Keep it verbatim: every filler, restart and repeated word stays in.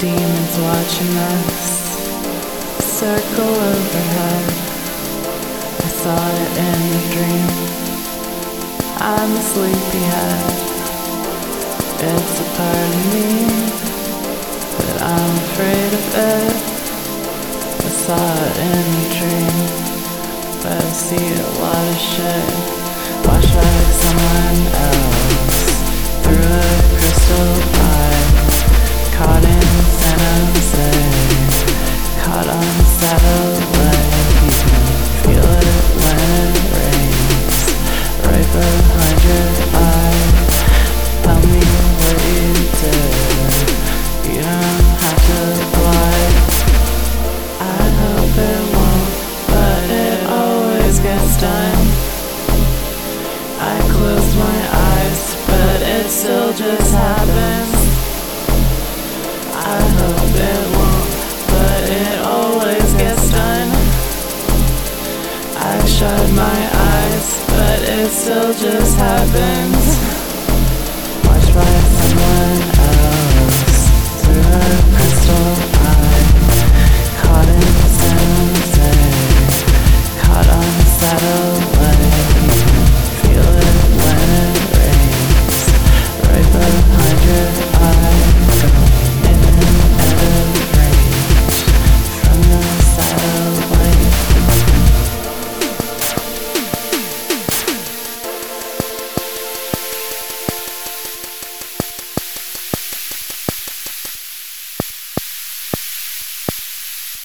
Demons watching us circle overhead. I saw it in a dream. I'm a sleepyhead. It's a part of me, but I'm afraid of it. I saw it in a dream, but I see a lot of shit. Watch like someone else through a crystal eye. Caught in San Jose, caught on satellite. You can feel it when it rains, right behind your eyes. Tell me what you did, you don't have to lie. I hope it won't, but it always gets done. I close my eyes, but it still just happens. I hope it won't, but it always gets done. I shut my eyes, but it still just happens.